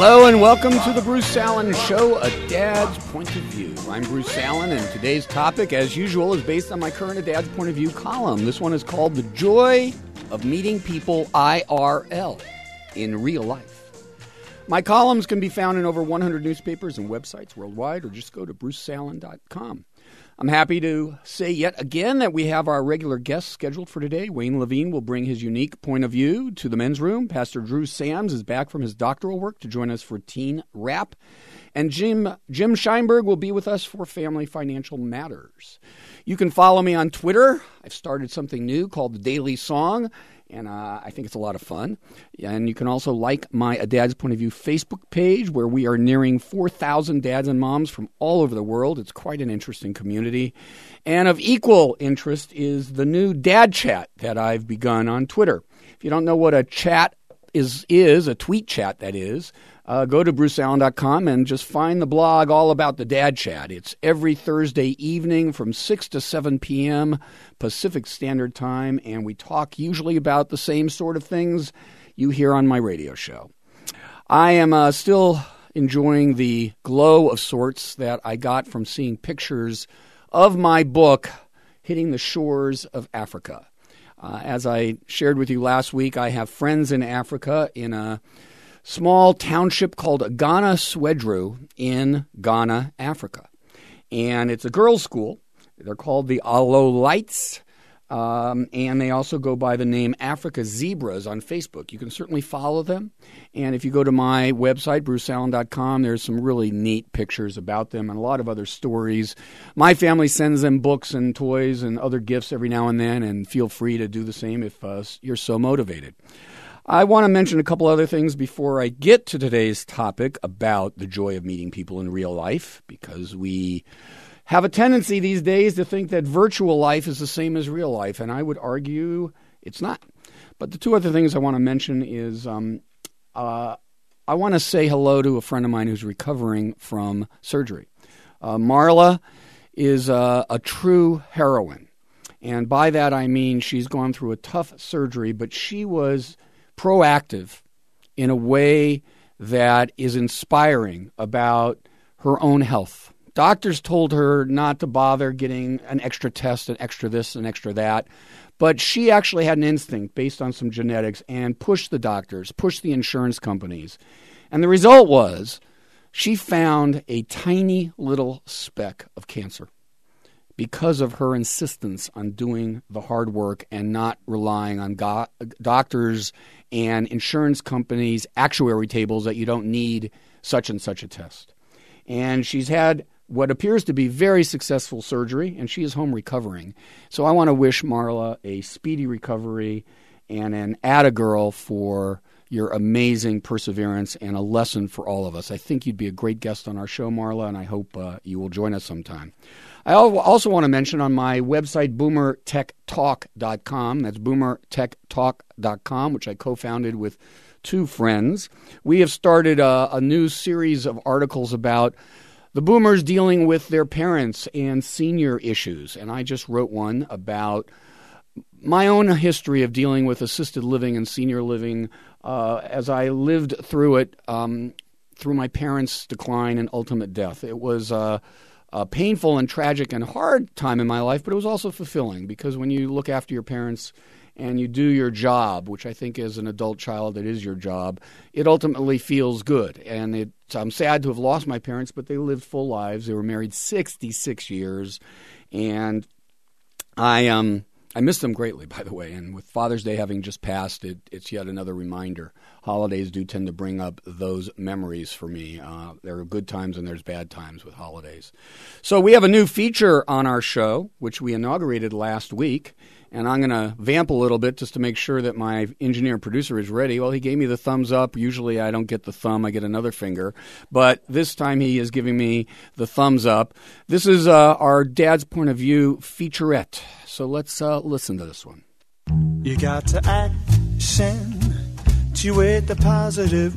Hello and welcome to the Bruce Allen Show, A Dad's Point of View. I'm Bruce Allen, and today's topic, as usual, is based on my current A Dad's Point of View column. This one is called The Joy of Meeting People IRL, in Real Life. My columns can be found in over 100 newspapers and websites worldwide, or just go to bruceallen.com. I'm happy to say yet again that we have our regular guest scheduled for today. Wayne Levine will bring his unique point of view to the men's room. Pastor Drew Sams is back from his doctoral work to join us for Teen Rap. And Jim Scheinberg will be with us for Family Financial Matters. You can follow me on Twitter. I've started something new called The Daily Song, and I think it's a lot of fun. And you can also like my A Dad's Point of View Facebook page, where we are nearing 4,000 dads and moms from all over the world. It's quite an interesting community. And of equal interest is the new Dad Chat that I've begun on Twitter. If you don't know what a chat is a tweet chat that is, go to bruceallen.com and just find the blog all about the Dad Chat. It's every Thursday evening from 6 to 7 p.m. Pacific Standard Time, and we talk usually about the same sort of things you hear on my radio show. I am still enjoying the glow of sorts that I got from seeing pictures of my book hitting the shores of Africa. As I shared with you last week, I have friends in Africa in a small township called Ghana Swedru in Ghana, Africa. And it's a girls' school. They're called the Alolites, and they also go by the name Africa Zebras on Facebook. You can certainly follow them. And if you go to my website, bruceallen.com, there's some really neat pictures about them and a lot of other stories. My family sends them books and toys and other gifts every now and then, and feel free to do the same if you're so motivated. I want to mention a couple other things before I get to today's topic about the joy of meeting people in real life, because we have a tendency these days to think that virtual life is the same as real life, and I would argue it's not. But the two other things I want to mention is I want to say hello to a friend of mine who's recovering from surgery. Marla is a true heroine, and by that I mean she's gone through a tough surgery, but she was proactive in a way that is inspiring about her own health. Doctors told her not to bother getting an extra test, an extra this, an extra that, but she actually had an instinct based on some genetics and pushed the doctors, pushed the insurance companies. And the result was she found a tiny little speck of cancer because of her insistence on doing the hard work and not relying on doctors and insurance companies' actuary tables that you don't need such and such a test. And she's had what appears to be very successful surgery, and she is home recovering. So I want to wish Marla a speedy recovery and an atta-girl for your amazing perseverance and a lesson for all of us. I think you'd be a great guest on our show, Marla, and I hope you will join us sometime. I also want to mention on my website, boomertechtalk.com, that's boomertechtalk.com, which I co-founded with two friends. We have started a new series of articles about the boomers dealing with their parents and senior issues. And I just wrote one about my own history of dealing with assisted living and senior living as I lived through it, through my parents' decline and ultimate death. It was a painful and tragic and hard time in my life, but it was also fulfilling, because when you look after your parents and you do your job, which I think as an adult child it is your job, it ultimately feels good. And I'm sad to have lost my parents, but they lived full lives. They were married 66 years, and I miss them greatly, by the way. And with Father's Day having just passed, it's yet another reminder. Holidays do tend to bring up those memories for me. There are good times and there's bad times with holidays. So we have a new feature on our show, which we inaugurated last week. And I'm going to vamp a little bit just to make sure that my engineer producer is ready. Well, he gave me the thumbs up. Usually I don't get the thumb. I get another finger. But this time he is giving me the thumbs up. This is our Dad's Point of View featurette. So let's listen to this one. You got to action to with the positive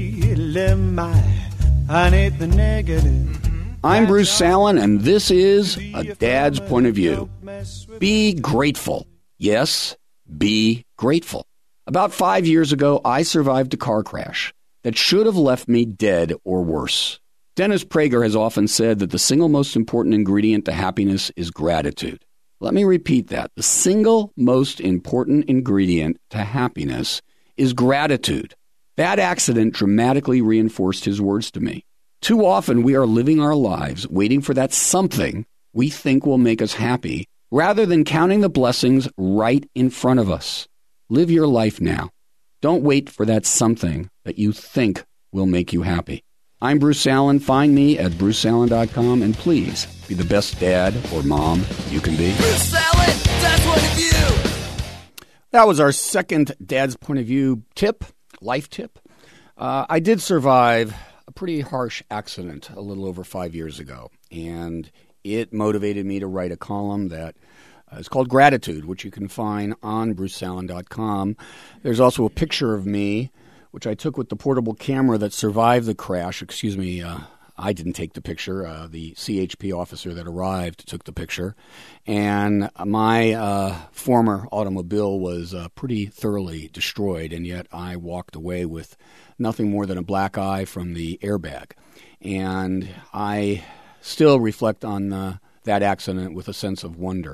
ELMI. I need the negative. I'm Bruce Allen, and this is A Dad's Point of View. Be grateful. Yes, be grateful. About 5 years ago, I survived a car crash. that should have left me dead or worse. Dennis Prager has often said that the single most important ingredient to happiness is gratitude. Let me repeat that. The single most important ingredient to happiness is gratitude. That accident dramatically reinforced his words to me. Too often we are living our lives waiting for that something we think will make us happy, rather than counting the blessings right in front of us. Live your life now. Don't wait for that something that you think will make you happy. I'm Bruce Allen. Find me at bruceallen.com, and please be the best dad or mom you can be. Bruce Allen, Dad's Point of View. That was our second Dad's Point of View tip, life tip. I did survive a pretty harsh accident a little over 5 years ago, and it motivated me to write a column that is called Gratitude, which you can find on bruceallen.com. There's also a picture of me, which I took with the portable camera that survived the crash. Excuse me, I didn't take the picture. The CHP officer that arrived took the picture. And my former automobile was pretty thoroughly destroyed, and yet I walked away with nothing more than a black eye from the airbag. And I still reflect on that accident with a sense of wonder.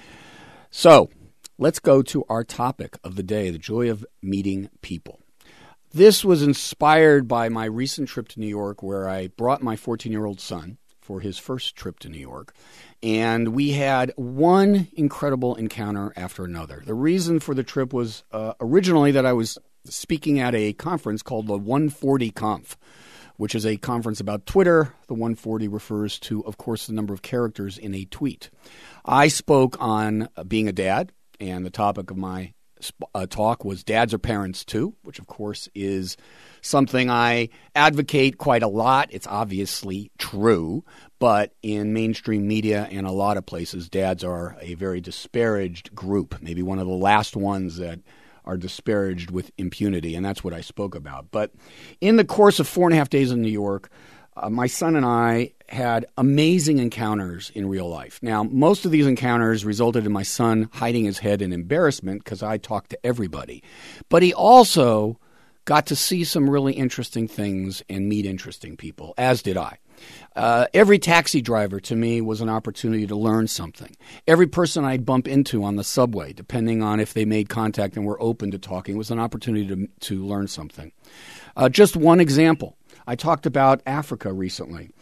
So let's go to our topic of the day, the joy of meeting people. This was inspired by my recent trip to New York, where I brought my 14-year-old son for his first trip to New York. And we had one incredible encounter after another. The reason for the trip was originally that I was speaking at a conference called the 140 Conf, which is a conference about Twitter. The 140 refers to, of course, the number of characters in a tweet. I spoke on being a dad, and the topic of my talk was dads are parents too, which of course is something I advocate quite a lot. It's obviously true, but in mainstream media and a lot of places, dads are a very disparaged group, maybe one of the last ones that are disparaged with impunity, and that's what I spoke about. But in the course of 4.5 days in New York, my son and I had amazing encounters in real life. Now, most of these encounters resulted in my son hiding his head in embarrassment because I talked to everybody. But he also got to see some really interesting things and meet interesting people, as did I. Every taxi driver to me was an opportunity to learn something. Every person I'd bump into on the subway, depending on if they made contact and were open to talking, was an opportunity to learn something. Just one example. I talked about Africa recently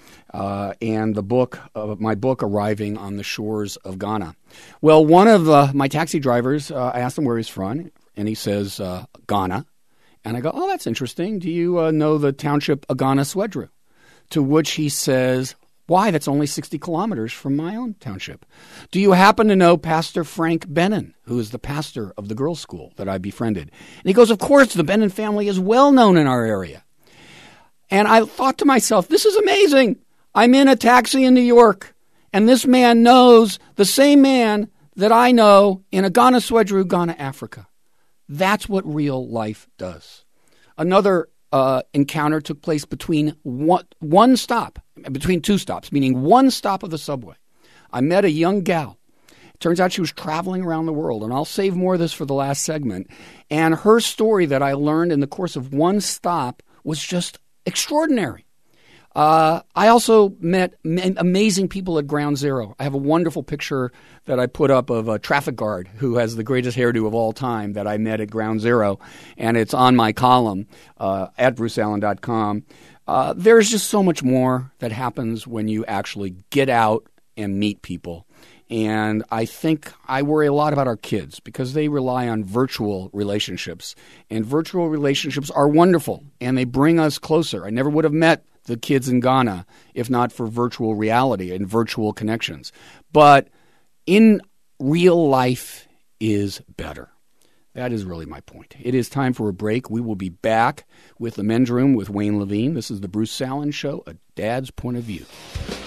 and my book arriving on the shores of Ghana. Well, one of my taxi drivers, I asked him where he's from, and he says, Ghana. And I go, oh, that's interesting. Do you know the township Agana Swedru? To which he says, why? That's only 60 kilometers from my own township. Do you happen to know Pastor Frank Bennon, who is the pastor of the girls' school that I befriended? And he goes, of course, the Bennon family is well known in our area. And I thought to myself, this is amazing. I'm in a taxi in New York, and this man knows the same man that I know in Agana Swedru, Ghana, Africa. That's what real life does. Another encounter took place between between two stops, meaning one stop of the subway. I met a young gal. It turns out she was traveling around the world, and I'll save more of this for the last segment. And her story that I learned in the course of one stop was just extraordinary. I also met amazing people at Ground Zero. I have a wonderful picture that I put up of a traffic guard who has the greatest hairdo of all time that I met at Ground Zero, and it's on my column at bruceallen.com. There's just so much more that happens when you actually get out and meet people. And I think I worry a lot about our kids because they rely on virtual relationships. And virtual relationships are wonderful, and they bring us closer. I never would have met the kids in Ghana if not for virtual reality and virtual connections. But in real life is better. That is really my point. It is time for a break. We will be back with The Men's Room with Wayne Levine. This is the Bruce Allen Show, A Dad's Point of View.